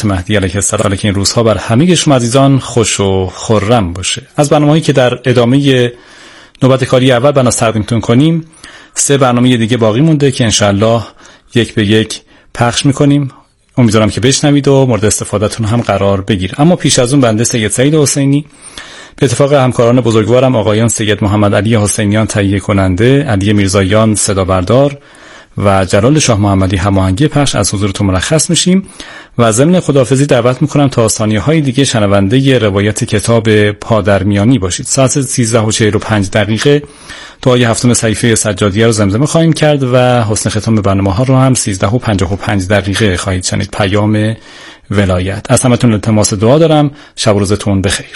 وقت مهدی علیه السلام که این روزها بر همه شما عزیزان خوش و خرم باشه. از برنامه‌هایی که در ادامه نوبت کاری اول بناس تقدیمتون کنیم 3 برنامه دیگه باقی مونده که انشالله یک به یک پخش میکنیم. امیدوارم که بشنوید و مورد استفادهتون هم قرار بگیر. اما پیش از اون بنده سید سعید حسینی به اتفاق همکاران بزرگوارم آقایان سید محمد علی حسینیان تهیه کننده، علی میرزاییان صدا بردار و جلال شاه محمدی هماهنگی پخش از حضورتون مرخص میشیم و ضمن خداحافظی دعوت میکنم تا ثانیه‌های دیگه شنونده روایت کتاب پادرمیانی باشید. ساعت 13:45 دعای هفتم صحیفه سجادیه رو زمزمه خواهیم کرد و حسن ختام برنامه‌ها رو هم 13:55 خواهید شنید. پیام ولایت. از همتون التماس دعا دارم. شب و روزتون بخیر.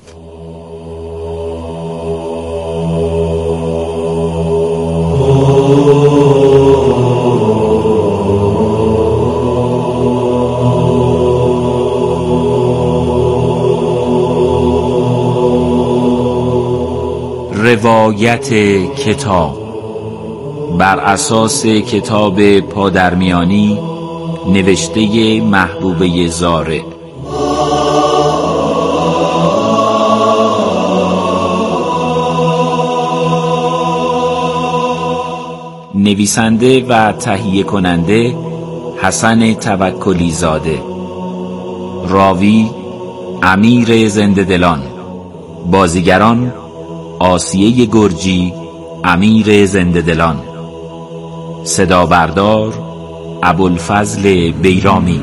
روایت کتاب بر اساس کتاب پادرمیانی نوشته محبوبه زارع. نویسنده و تهیه کننده حسن توکلی زاده. راوی امیر زنده دلان. بازیگران آسیه گرجی، امیر زنده دلان. صدا بردار ابوالفضل بیرامی.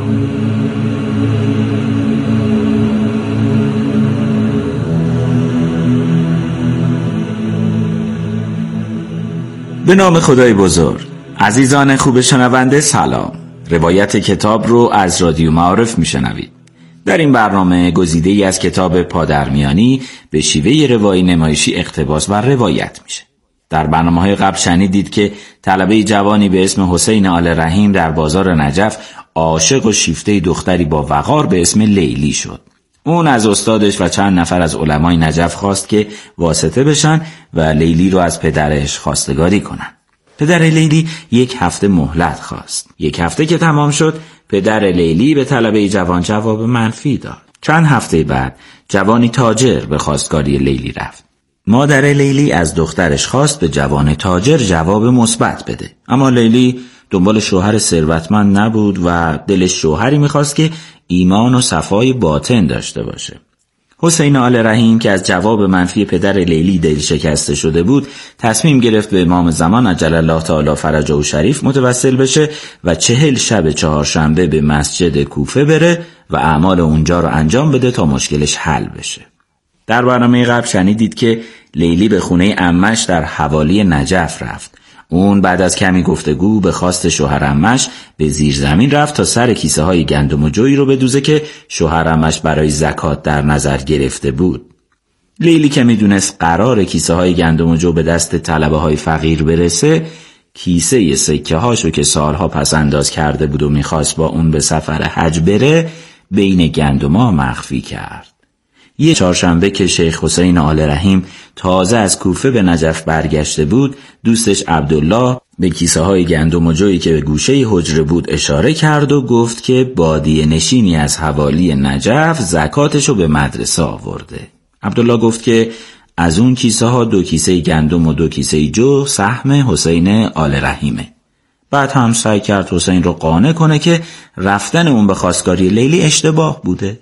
به نام خدای بزرگ. عزیزان خوب شنونده سلام. روایت کتاب رو از رادیو معارف میشنوید. در این برنامه گزیده‌ای از کتاب پادرمیانی به شیوه روایی نمایشی اقتباس و روایت میشه. در برنامه‌های قبل شنیدید که طلبه جوانی به اسم حسین آل رحیم در بازار نجف عاشق و شیفته دختری با وقار به اسم لیلی شد. اون از استادش و چند نفر از علمای نجف خواست که واسطه بشن و لیلی رو از پدرش خواستگاری کنن. پدر لیلی 1 هفته مهلت خواست. 1 هفته که تمام شد، پدر لیلی به طلبه جوان جواب منفی داد. چند هفته بعد جوانی تاجر به خواستگاری لیلی رفت. مادر لیلی از دخترش خواست به جوان تاجر جواب مثبت بده، اما لیلی دنبال شوهر ثروتمند نبود و دلش شوهری میخواست که ایمان و صفای باطن داشته باشه. حسین آل رحیم که از جواب منفی پدر لیلی دل شکسته شده بود، تصمیم گرفت به امام زمان عجل الله تعالی فرجه شریف متوسل بشه و 40 شب چهارشنبه به مسجد کوفه بره و اعمال اونجا رو انجام بده تا مشکلش حل بشه. در برنامه قبل شنیدید که لیلی به خونه عمش در حوالی نجف رفت. اون بعد از کمی گفتگو به خواست شوهر عمش به زیر زمین رفت تا سر کیسه های گندم و جویی رو بدوزه که شوهر عمش برای زکات در نظر گرفته بود. لیلی که میدونست قرار کیسه های گندم و جو به دست طلبه های فقیر برسه، کیسه سکه هاشو که سالها پس انداز کرده بود و میخواست با اون به سفر حج بره بین گندما مخفی کرد. یه چهارشنبه که شیخ حسین آل رحیم تازه از کوفه به نجف برگشته بود، دوستش عبدالله به کیسه های گندم و جویی که به گوشه حجره بود اشاره کرد و گفت که بادیه نشینی از حوالی نجف زکاتشو به مدرسه آورده. عبدالله گفت که از اون کیسه ها 2 کیسه گندم و 2 کیسه جو سهم حسین آل رحیمه. بعد هم سعی کرد حسین رو قانع کنه که رفتن اون به خواستگاری لیلی اشتباه بوده.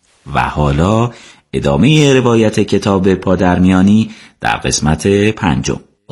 و حالا ادامه روایت کتاب پادرمیانی در قسمت 5.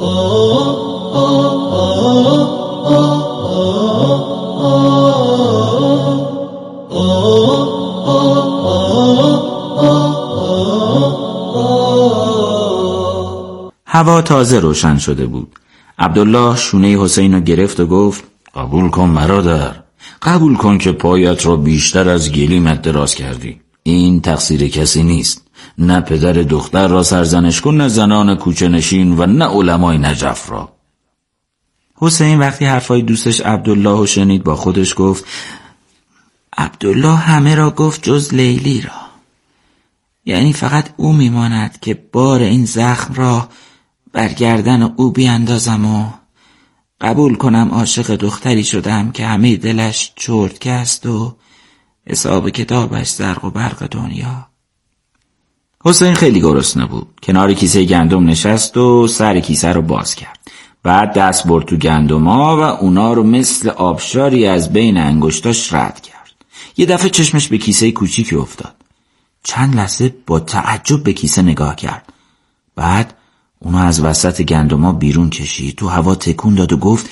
هوا تازه روشن شده بود. عبدالله شونه حسین رو گرفت و گفت قبول کن برادر، قبول کن که پایت را بیشتر از گلیمت دراز کردی. این تقصیر کسی نیست، نه پدر دختر را سرزنش کن، نه زنان کوچه نشین و نه علمای نجف را. حسین وقتی حرفای دوستش عبدالله رو شنید با خودش گفت عبدالله همه را گفت جز لیلی را. یعنی فقط او میماند که بار این زخم را بر گردن او بیاندازم و قبول کنم عاشق دختری شدم که همه دلش چرتکه است و حساب کتابش زرق و برق دنیا. حسین خیلی گرسنه بود. کنار کیسه گندم نشست و سر کیسه رو باز کرد. بعد دست برد تو گندم‌ها و اونا رو مثل آبشاری از بین انگشتاش رد کرد. یه دفعه چشمش به کیسه کوچیکی افتاد. چند لحظه با تعجب به کیسه نگاه کرد. بعد اونو از وسط گندم‌ها بیرون کشید، تو هوا تکون داد و گفت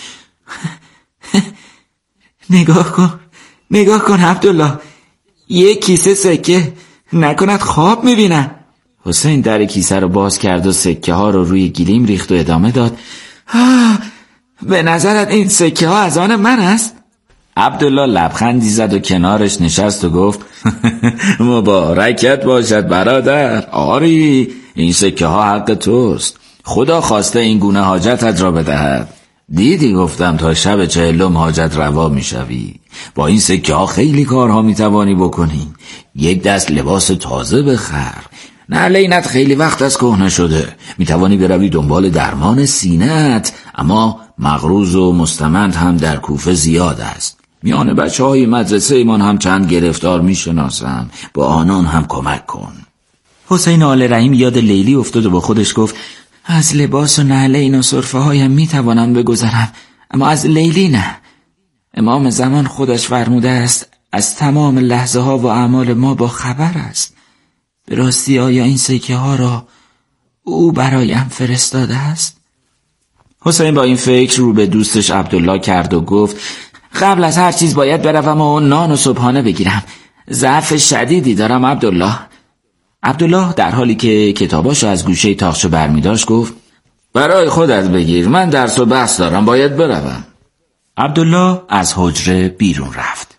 نگاه کن عبدالله، یه کیسه سکه، نکند خواب میبینن. حسین در کیسه رو باز کرد و سکه ها رو روی گلیم ریخت و ادامه داد به نظرت این سکه ها از آن من است؟ عبدالله لبخندی زد و کنارش نشست و گفت مبارکت باشد برادر. آری این سکه ها حق توست، خدا خواسته این گونه حاجتت را بدهد. دیدی گفتم تا شب 40 حاجت روا میشوی. با این سکه ها خیلی کارها میتوانی بکنی. یک دست لباس تازه بخر، نعلینت خیلی وقت از کهنه شده. میتوانی بروی دنبال درمان سینه‌ات، اما مغروض و مستمند هم در کوفه زیاد است. میان بچه‌های مدرسه ایمان هم چند گرفتار میشناسم، با آنان هم کمک کن. حسین آل رحیم یاد لیلی افتاد و با خودش گفت از لباس و نعلین و صرفه هایم میتوانم بگذرم، اما از لیلی نه. امام زمان خودش فرموده است از تمام لحظه ها و اعمال ما با خبر است. به راستی آیا این سکه ها را او برایم فرستاده است؟ حسین با این فکر رو به دوستش عبدالله کرد و گفت قبل از هر چیز باید بروم و نان و صبحانه بگیرم. ضعف شدیدی دارم عبدالله. عبدالله در حالی که کتاباشو از گوشه تاقچه برمی داشت گفت برای خودت بگیر، من درس و بحث دارم، باید بروم. عبدالله از حجره بیرون رفت.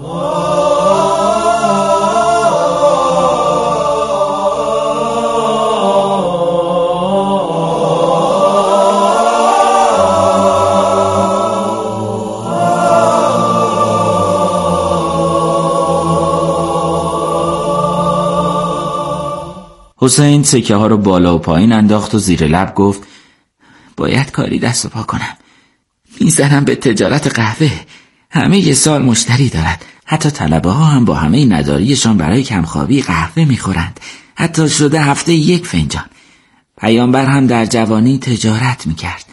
حسین سکه ها رو بالا و پایین انداخت و زیر لب گفت باید کاری دست و پا کنم. میزنم به تجارت قهوه، همه یه سال مشتری دارد. حتی طلبه ها هم با همه نداریشان برای کمخوابی قهوه میخورند، حتی شده هفته 1 فنجان. پیامبر هم در جوانی تجارت میکرد.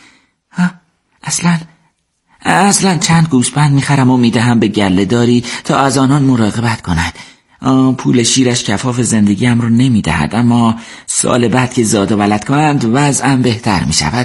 اصلا چند گوسفند میخرم و میدهم به گله‌داری تا از آنان مراقبت کند. پول شیرش کفاف زندگیم رو نمیدهد، اما سال بعد که زاد و ولد کنند وضعم بهتر میشود.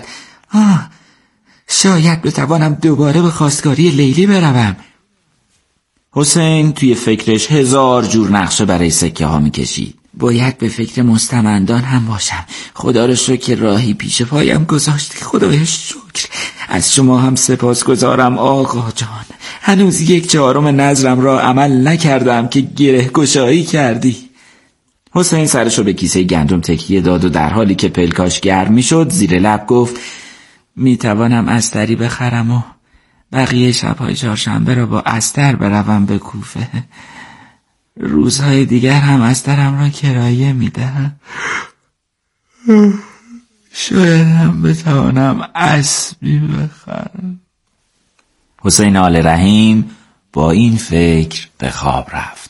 شاید بتوانم دوباره به خواستگاری لیلی بروم. حسین توی فکرش 1000 جور نقشه برای سکه ها میکشید. باید به فکر مستمندان هم باشم. خدا رو شکر که راهی پیش پایم گذاشتی. خدای شکر. از شما هم سپاسگزارم آقا جان. هنوز 1/4 نظرم را عمل نکردم که گره گشایی کردی. حسین سرشو به کیسه گندم تکیه داد و در حالی که پلکاش گرم میشد زیر لب گفت میتوانم استری بخرم و بقیه شبهای 4شنبه را با استر بروم به کوفه. روزهای دیگر هم استرم را کرایه میدهم. شاید هم بتوانم اسبی بخرم. حسین آل رحیم با این فکر به خواب رفت.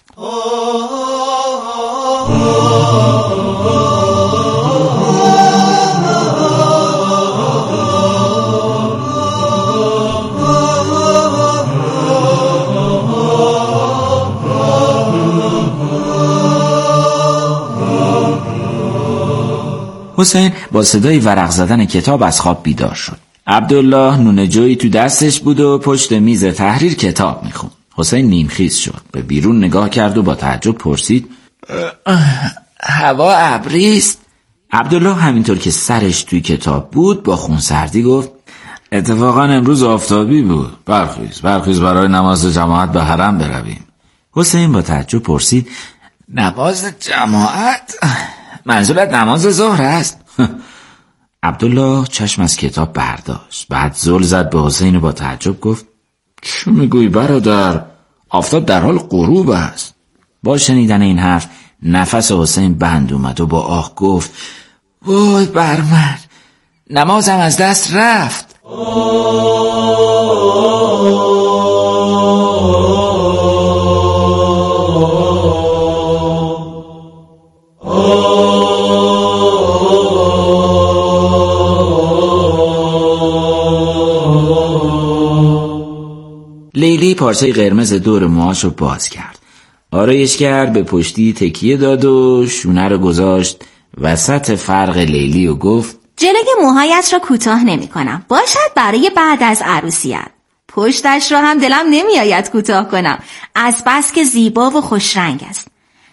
حسین با صدای ورق زدن کتاب از خواب بیدار شد. عبدالله نون جویی تو دستش بود و پشت میز تحریر کتاب میخوند. حسین نیمخیز شد، به بیرون نگاه کرد و با تعجب پرسید هوا ابریست؟ عبدالله همینطور که سرش توی کتاب بود با خونسردی گفت اتفاقا امروز آفتابی بود. برخیز برای نماز جماعت به حرم برویم. حسین با تعجب پرسید نماز جماعت؟ منظورت نماز ظهر است؟ عبدالله چشم از کتاب برداشت، بعد زل زد به حسین و با تعجب گفت چه میگویی برادر؟ آفتاب در حال غروب است. با شنیدن این حرف نفس حسین بند اومد و با آه گفت وای بر من، نمازم از دست رفت. پارچه قرمز دور موهاشو باز کرد. آرایشگر به پشتی تکیه داد و شونه رو گذاشت وسط فرق لیلی و گفت: جلوی موهایت را کوتاه نمی کنم، باشد برای بعد از عروسیت. پشتش را هم دلم نمی آید کوتاه کنم، از بس که زیبا و خوش رنگ است.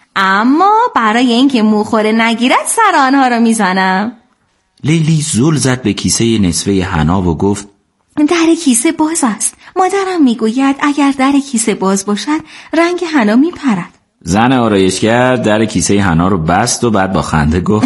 اما برای اینکه موخوره نگیرد سر آنها را می زنم. لیلی زل زد به کیسه نصفه حنا و گفت: در کیسه باز است. مادرم می گوید اگر در کیسه باز باشد رنگ حنا می پرد. زن آرایشگر در کیسه حنا رو بست و بعد با خنده گفت: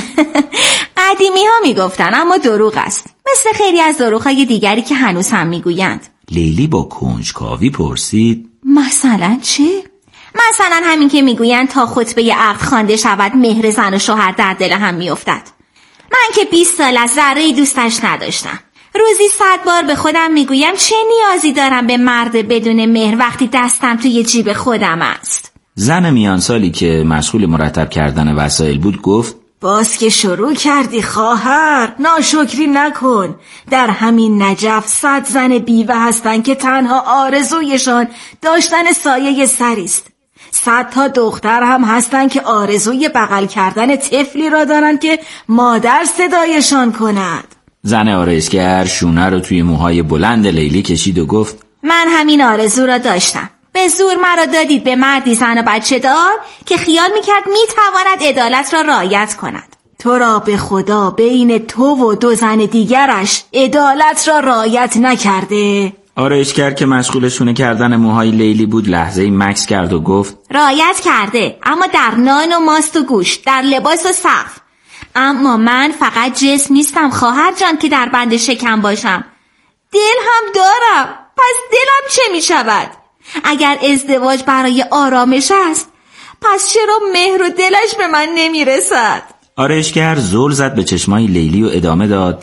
قدیمی ها می گفتن اما دروغ است، مثل خیلی از دروغ‌های دیگری که هنوز هم می گویند. لیلی با کنجکاوی پرسید: مثلا چه؟ مثلا همین که می گویند تا خطبه عقد خوانده شود مهر زن و شوهر در دل هم می افتد. من که 20 سال از ذره‌ای دوستش نداشتم. روزی 100 بار به خودم می گویم چه نیازی دارم به مرد بدون مهر وقتی دستم توی جیب خودم است. زن میان سالی که مشغول مرتب کردن وسایل بود گفت: باز که شروع کردی خواهر، ناشکری نکن. در همین نجف 100 زن بیوه هستن که تنها آرزویشان داشتن سایه سری است. 100 تا دختر هم هستن که آرزوی بغل کردن طفلی را دارن که مادر صدایشان کند. زن آرایشگر شونه رو توی موهای بلند لیلی کشید و گفت: من همین آرزو را داشتم. به زور مرا دادید به مردی زن و بچه دار که خیال میکرد میتواند عدالت را رعایت کند. تو را به خدا بین تو و 2 زن دیگرش عدالت را رعایت نکرده. آرایشگر که مشغول شونه کردن موهای لیلی بود لحظه‌ای مکث کرد و گفت: رعایت کرده، اما در نان و ماست و گوشت، در لباس و سقف. اما من فقط جسم نیستم خواهر جان که در بند شکم باشم. دل هم دارم. پس دلم چه می شود؟ اگر ازدواج برای آرامش است، پس چرا مهر و دلش به من نمی رسد؟ آرایشگر زل زد به چشمای لیلی و ادامه داد: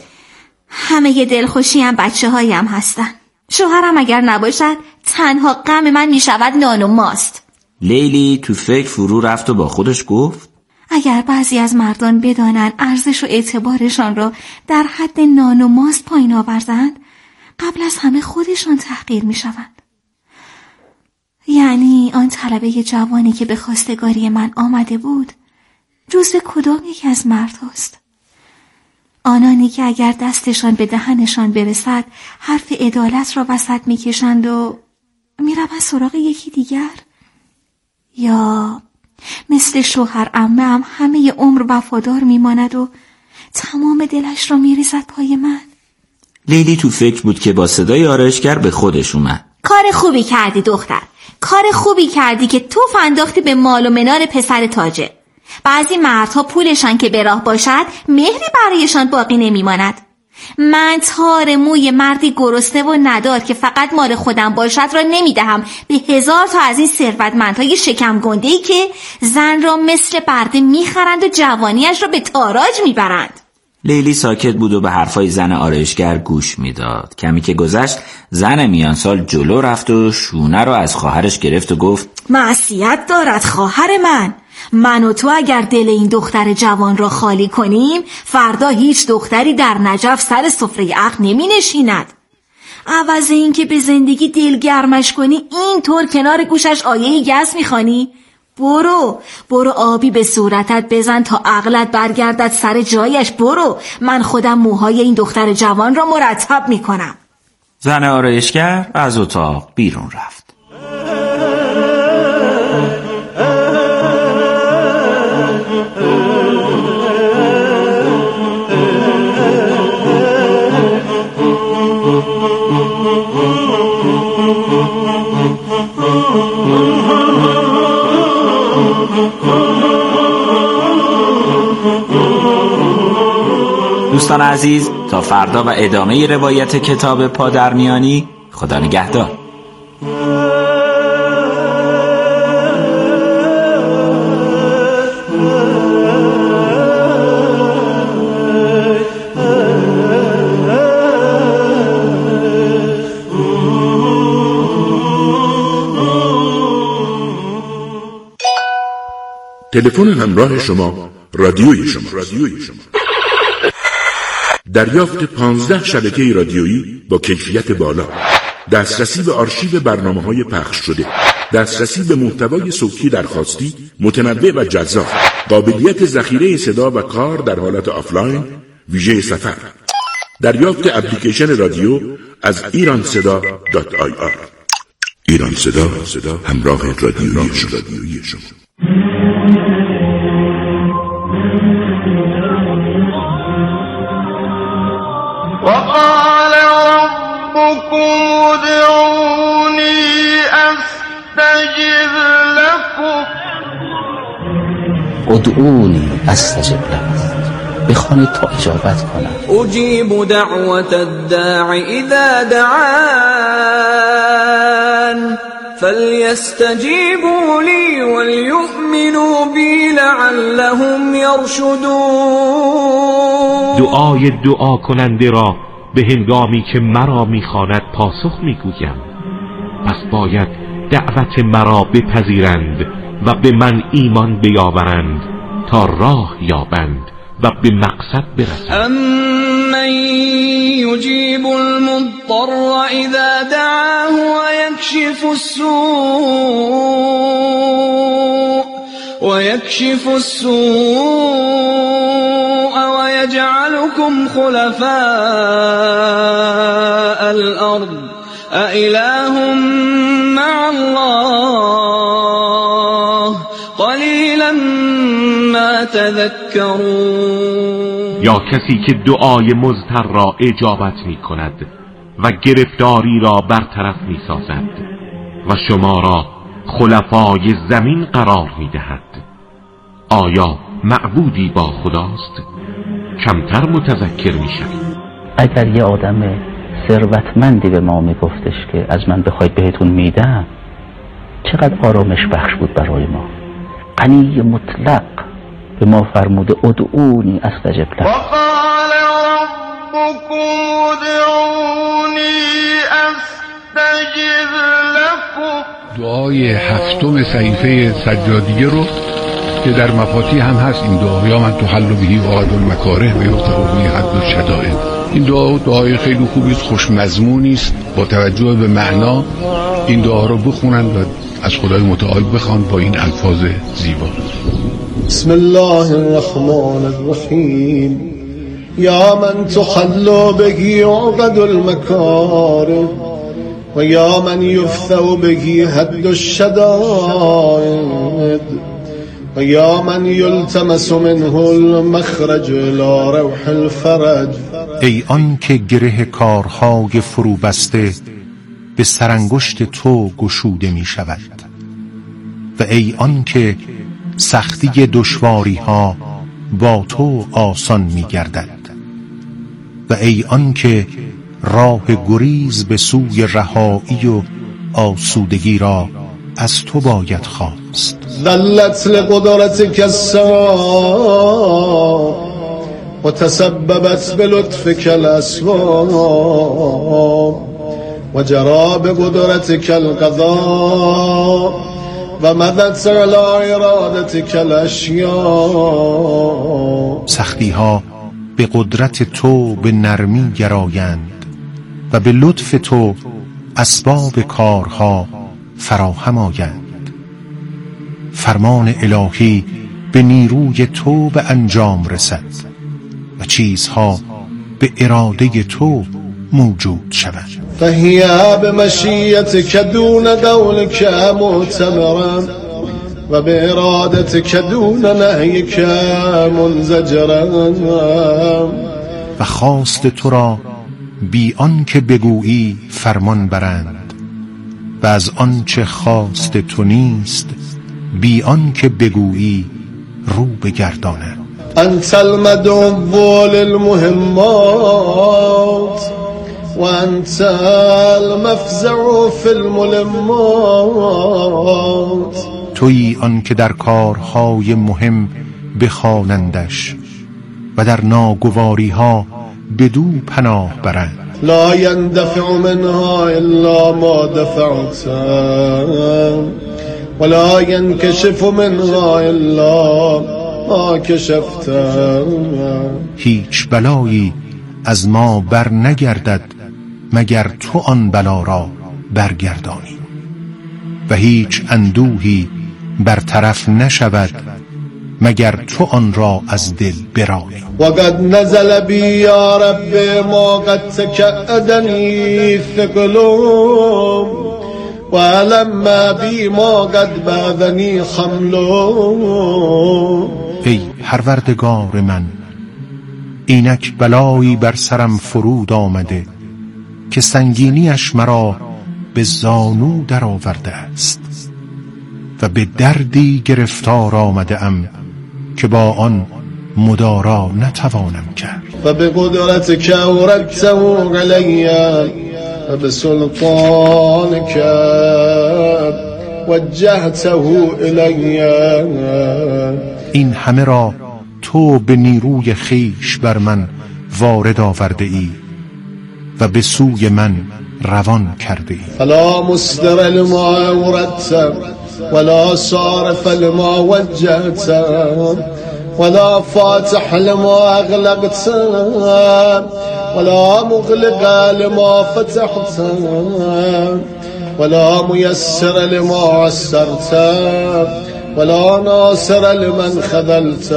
همه دلخوشی هم بچه هایم هستن. شوهرم اگر نباشد تنها غم من می شود نان و ماست. لیلی تو فکر فرو رفت و با خودش گفت: اگر بعضی از مردان بدانند ارزش و اعتبارشان را در حد نان و ماست پایین آوردند، قبل از همه خودشان تحقیر می شوند. یعنی آن طلبه جوانی که به خواستگاری من آمده بود جزو کدام یکی از مرد هست؟ آنانی که اگر دستشان به دهنشان برسد حرف عدالت را وسط می کشند و می روند سراغ یکی دیگر؟ یا مثل شوهر عمه هم همه عمر وفادار می ماند و تمام دلش را می ریزد پای من؟ لیلی تو فکر بود که با صدای آرایشگر به خودش اومد. کار خوبی کردی دختر، کار خوبی کردی که توف انداختی به مال و منال پسر تاجر. بعضی مردها پولشان که به راه باشد مهری برایشان باقی نمیماند. من تار موی مردی گرسنه و ندار که فقط مال خودم باشد را نمیدهم به 1000 تا از این ثروتمندهای شکم گنده‌ای که زن را مثل برده میخرند و جوانیش را به تاراج میبرند. لیلی ساکت بود و به حرفای زن آرایشگر گوش میداد. کمی که گذشت زن میانسال جلو رفت و شونه را از خواهرش گرفت و گفت: معصیت دارد خواهر من و تو اگر دل این دختر جوان را خالی کنیم فردا هیچ دختری در نجف سر سفره عقد نمی نشیند. عوض این که به زندگی دلگرمش کنی اینطور کنار گوشش آیه گس میخوانی؟ برو آبی به صورتت بزن تا عقلت برگردد سر جایش. برو، من خودم موهای این دختر جوان را مرتب میکنم. زن آرایشگر از اتاق بیرون رفت. دوستان عزیز، تا فردا و ادامه روایت کتاب پادرمیانی، خدا نگهدار. تلفن همراه شما رادیوی شما. دریافت 15 شبکه رادیویی با کیفیت بالا. دسترسی به آرشیو برنامه‌های پخش شده، دسترسی به محتوای صوتی درخواستی متنوع و جذاب، قابلیت ذخیره صدا و کار در حالت آفلاین ویژه سفر، دریافت اپلیکیشن رادیو از ایرانصدا.ir. ایران صدا، همراه رادیویی شما. وقال ربكم ادعوني استجب لكم. ادعونی استجب لكم، بخوانید تا اجابت کنم. اجیب دعوت الداع اذا دعان فلیستجیبوا لی ولیؤمنوا بی لعلهم یرشدون. دعای دعا کننده را به هنگامی که مرا میخواند پاسخ میگویم، پس باید دعوت مرا بپذیرند و به من ایمان بیاورند تا راه یابند و به مقصد برسند. امن یجیب المضطر اذا دعاه ویکشف السوء ويجعلكم خلفاء الارض أإله مع الله قلیلا ما تذکرون. یا کسی که دعای مضطر را اجابت می کند و گرفتاری را برطرف می سازد و شما را خلفای زمین قرار می دهد. آیا معبودی با خداست؟ کمتر متذکر می شوید. اگر یه آدم ثروتمندی به ما می گفتش که از من بخواید بهتون میدم، چقدر آرامش بخش بود برای ما. غنی مطلق به ما فرموده ادعونی استجب لكم. وقال ربكم ادعوني استجب لكم. دعای هفتم صحیفه سجادیه رو که در مفاتیح هم هست این دعا، یا من تحل بهی عقد المکاره و یفتح بهی حد الشدائد. این دعای خیلی خوبی است، خوش مضمونی است. با توجه به معنا این دعا رو بخونن و از خدای متعال بخوان با این الفاظ زیبا. بسم الله الرحمن الرحیم. یا من تحل بهی عقد المکاره و یا من یفتح بهی حد الشدائد و یا من یلتمس منه المخرج الى روح الفرج. ای آن که گره کارهای فرو بسته به سرانگشت تو گشوده می شود و ای آن که سختی دشواری ها با تو آسان می گردد و ای آن که راه گریز به سوی رهایی و آسودگی را از تو باید خواست. ذلت لقدرتك السماء و تسببت بلطفك الاسباب و جرى بقدرتك القضاء و مدت على ارادتك الاشیاء. سختی ها به قدرت تو به نرمی گرایند و به لطف تو اسباب کارها فراهم آیند. فرمان الهی به نیروی تو به انجام رسد و چیزها به اراده تو موجود شود. فهی بمشیتک دون قولک معتبرا و به ارادتک دون نهیک منزجرا. و خواست تو را بی آن که بگویی فرمان برند و از آنچه خواست تو نیست بی آن که بگویی رو بگردانند. انت المدعو للمهمات و انت المفزع فی الملمات. تویی آن که در کارهای مهم بخوانندش و در ناگواری ها بدو پناه برند. لا يندفع منها الا ما دفعت ولا ينكشف منها الا ما کشفت. هیچ بلایی از ما بر نگردد مگر تو آن بلا را برگردانی و هیچ اندوهی برطرف نشود مگر تو آن را از دل برانی. وقد نزل بی یا رب ما قد تکعدنی ثقلوم ولما بی ما قد بعدنی خملوم. ای پروردگار من، اینک بلایی بر سرم فرود آمده که سنگینیش مرا به زانو در آورده است و به دردی گرفتار آمده ام که با آن مدارا نتوانم کرد. و به قدرتک اوردته علی و به سلطانک وجهته الی. این همه را تو به نیروی خیش بر من وارد آورده ای و به سوی من روان کرده ای. فلا مصدر لما اوردت ولا صارف لما وجهت ولا فاتح لما اغلقت ولا مغلق لما فتحت ولا میسر لما عسرت ولا ناصر لمن خذلت.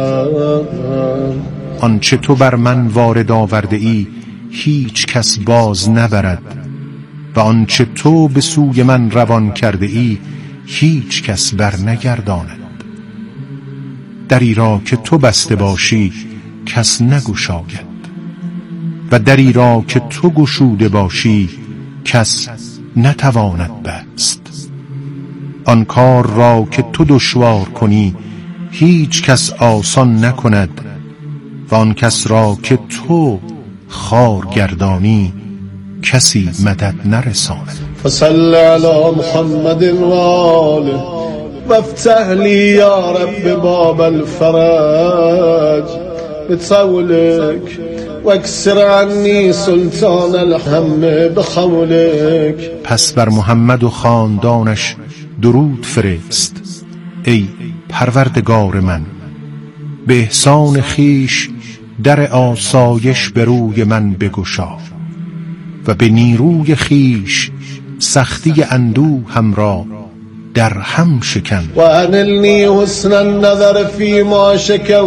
آنچه تو بر من وارد آورده ای هیچ کس باز نبرد و آنچه تو به سوی من روان کرده ای هیچ کس بر نگرداند. دری را که تو بسته باشی کس نگشاید و دری را که تو گشوده باشی کس نتواند بست. آن کار را که تو دشوار کنی هیچ کس آسان نکند و آن کس را که تو خار گردانی کسی مدد نرساند. فصل علی محمد و آله وافتح لی یا رب باب الفرج بطولک واکسر عنی سلطان الهم بخولک. پس بر محمد و خاندانش درود فرست. ای پروردگار من، به احسان خیش در آسایش به روی من بگشا و به نیروی خیش سختی اندوهم را در هم شکن. و انلنی حسن النظر فی ما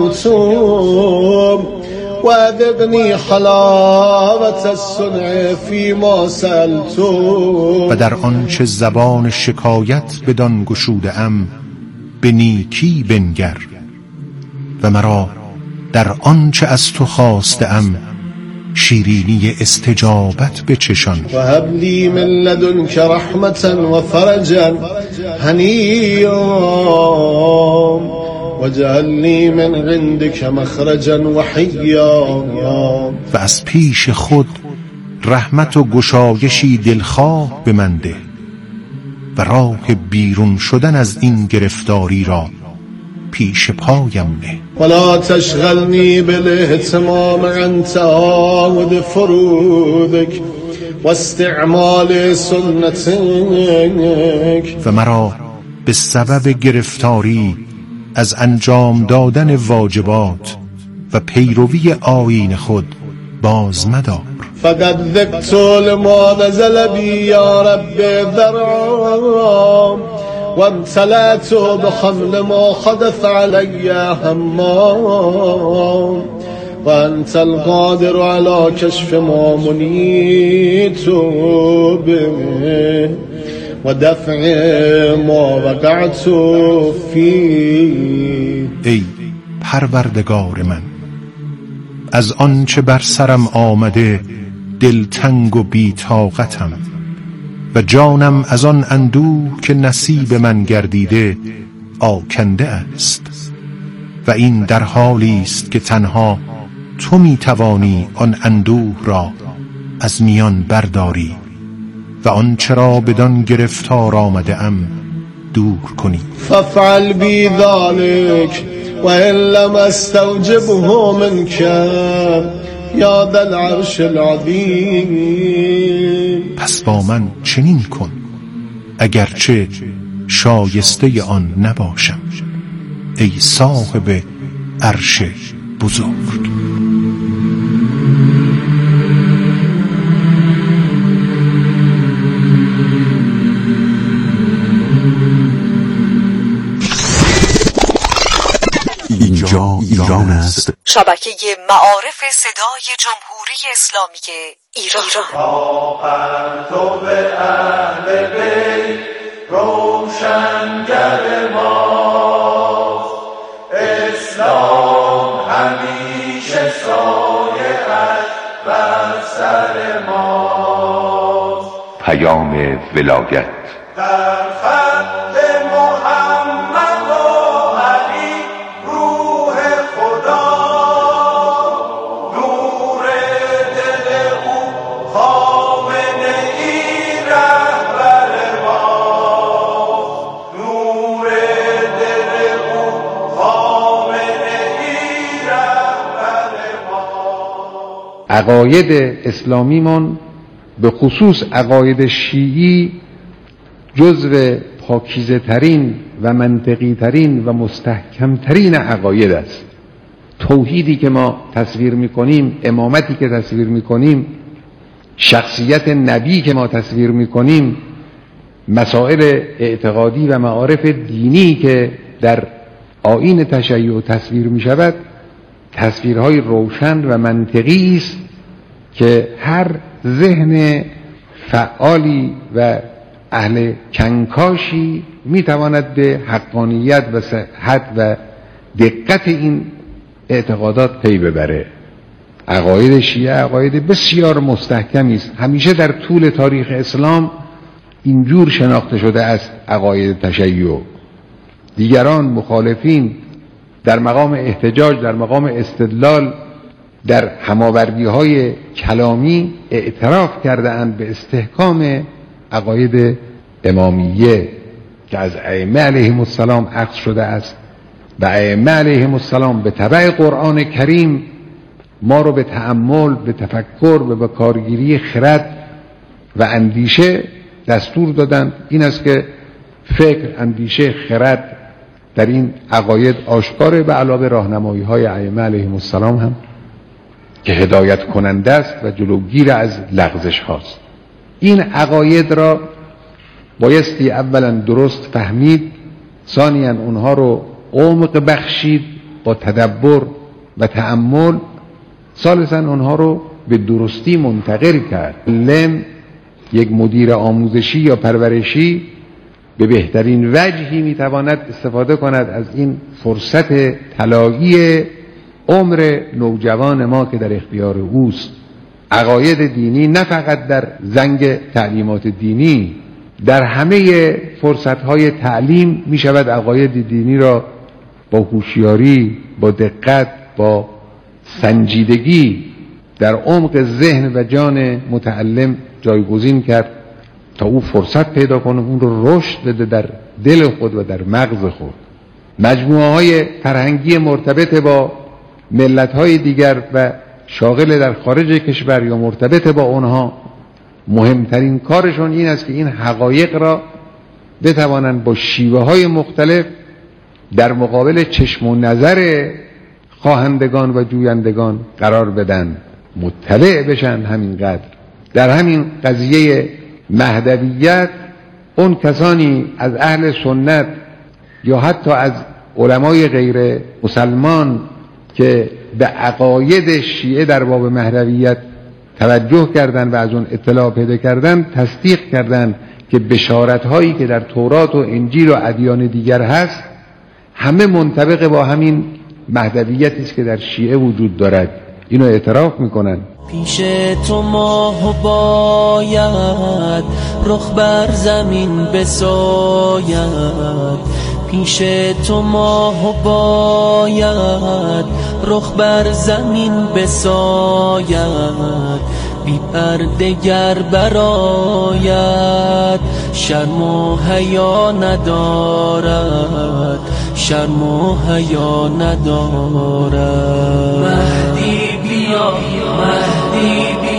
شکوتم و ادقنی حلاوت الصنع فی ما سألتم. و در آنچه زبان شکایت بدان گشوده ام به نیکی بنگر و مرا در آنچه از تو خواسته ام شیرینی استجابت بچشان. و هب لی من لدنک رحمتا و فرجا هنیا وجعلنی من عندک مخرجا و حیا. و از پیش خود رحمت و گشایشی دلخواه به من ده و راه بیرون شدن از این گرفتاری را پیش پایم نه. ولا تشغلنی بالاهتمام عن تعاود فرودک و استعمال سنتک. و مرا به سبب گرفتاری از انجام دادن واجبات و پیروی آیین خود باز مدار. فقد ذقت لما نزل بی یا رب ذرعام و امتلأت بخمل ما حدث علی همام و انت القادر علی کشف ما منیت به و دفع ما وقعت فی. ای پروردگار من، از آنچه بر سرم آمده دلتنگ و بی‌طاقتم و جانم از آن اندوه که نصیب من گردیده آکنده است و این در حالی است که تنها تو میتوانی آن اندوه را از میان برداری و آنچه را بدان گرفتار آمده ام دور کنی. فافعل بی ذلک و ان لم استوجبه منک یا ذا العرش العظیم. پس با من چنین کن اگرچه شایسته آن نباشم، ای صاحب عرش بزرگ. اینجا ایران است. شبکه معارف صدای جمهوری اسلامی ایران. اهل بیت روشنگر ماست، اسلام همیشه سایه‌اش بر سر ماست. پیام ولایت در خط محمد و علی روح خدا، نور دل او خامنه ای رهبر ماست، نور دل او خامنه ای رهبر ماست. عقاید اسلامیمون به خصوص عقاید شیعی جزو پاکیزه ترین و منطقی ترین و مستحکم ترین عقاید است. توحیدی که ما تصویر میکنیم، امامتی که تصویر میکنیم، شخصیت نبی که ما تصویر میکنیم، مسائل اعتقادی و معارف دینی که در آیین تشیع تصویر میشود، تصویرهای روشن و منطقی است که هر ذهن فعالی و اهل کنکاشی میتواند به حقانیت و صحت و دقت این اعتقادات پی ببره. عقاید شیعه عقاید بسیار مستحکمی است. همیشه در طول تاریخ اسلام اینجور شناخته شده است عقاید تشیع. دیگران مخالفین در مقام احتجاج، در مقام استدلال، در هماوردی‌های کلامی اعتراف کرده اند به استحکام عقاید امامیه که از ائمه علیهم السلام اخذ شده است و ائمه علیهم السلام به تبع قرآن کریم ما رو به تأمل، به تفکر و به کارگیری خرد و اندیشه دستور دادند. این است که فکر، اندیشه، خرد در این عقاید آشکاره، به علاوه راهنمایی‌های ائمه علیهم السلام هم که هدایت کننده است و جلوگیر از لغزش هاست. این عقاید را بایستی اولا درست فهمید، ثانیاً اونها رو عمق بخشید با تدبر و تأمل، ثالثاً اونها رو به درستی منتقل کرد. معلم، یک مدیر آموزشی یا پرورشی به بهترین وجهی میتواند استفاده کند از این فرصت طلایی عمر نوجوان ما که در اختیار اوست. عقاید دینی نه فقط در زنگ تعلیمات دینی، در همه فرصتهای تعلیم می شود عقاید دینی را با هوشیاری، با دقت، با سنجیدگی در عمق ذهن و جان متعلم جایگزین کرد تا او فرصت پیدا کنه اون رو رشد بده در دل خود و در مغز خود. مجموعه های فرهنگی مرتبط با ملت های دیگر و شاغل در خارج کشور یا مرتبط با اونها، مهمترین کارشون این است که این حقایق را بتوانند با شیوه های مختلف در مقابل چشم و نظر خواهندگان و جویندگان قرار بدن، مطلع بشن. همینقدر در همین قضیه مهدویت اون کسانی از اهل سنت یا حتی از علمای غیر مسلمان که به عقاید شیعه در باب مهدویت توجه کردند و از اون اطلاع پیدا کردند، تصدیق کردند که بشارت هایی که در تورات و انجیل و ادیان دیگر هست همه منطبق با همین مهدویتی است که در شیعه وجود دارد. اینو اعتراف میکنن. پیش تو ماه باید رخ بر زمین بساید، پیش تو ماه باید رخ بر زمین بساید، بی پرده گر برآید شرم و حیا ندارد، شرم و حیا ندارد. مهدی بیا، مهدی بیا،